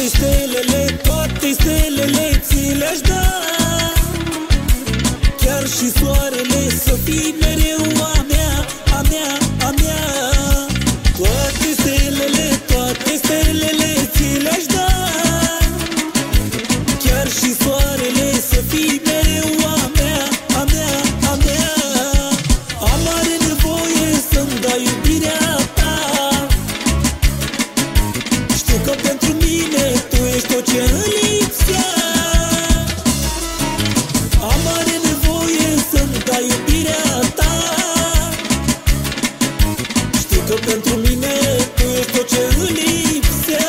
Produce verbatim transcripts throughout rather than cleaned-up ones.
stelele, toate stelele ți le-aș da. Chiar și soarele să fii mereu a mea, a mea, a mea. Toate stelele, toate stelele ți le-aș da. Chiar și soarele să fii mereu a mea, a mea, a mea. Am mare nevoie să-mi dai iubirea ta. Știu că pentru mine tu ești tot ce îmi lipsea. Am mare nevoie să-mi dai iubirea ta. Știu că pentru mine tu ești tot ce îmi lipsea.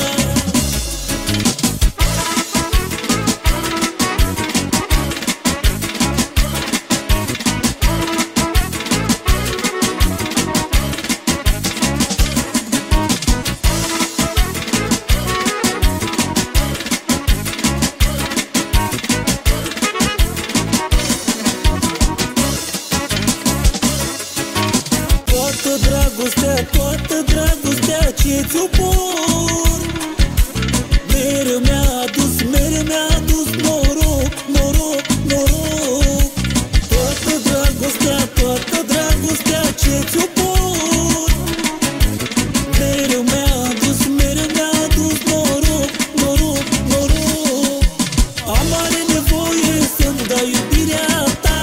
Toată dragostea, toată dragostea ce ți-o por, mereu mi-a adus, mereu mi-a adus noroc, noroc, noroc. Toată dragostea, toată dragostea ce ți-o por, mereu mi-a adus, mereu mi-a adus noroc, noroc, noroc. Am mare nevoie să-mi dai iubirea ta.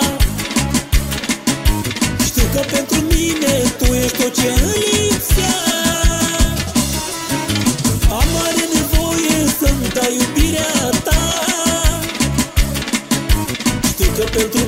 Știu că pentru mine tu ești tot ce îmi lipsea. Am mare nevoie să-mi dai iubirea ta. Știu că pentru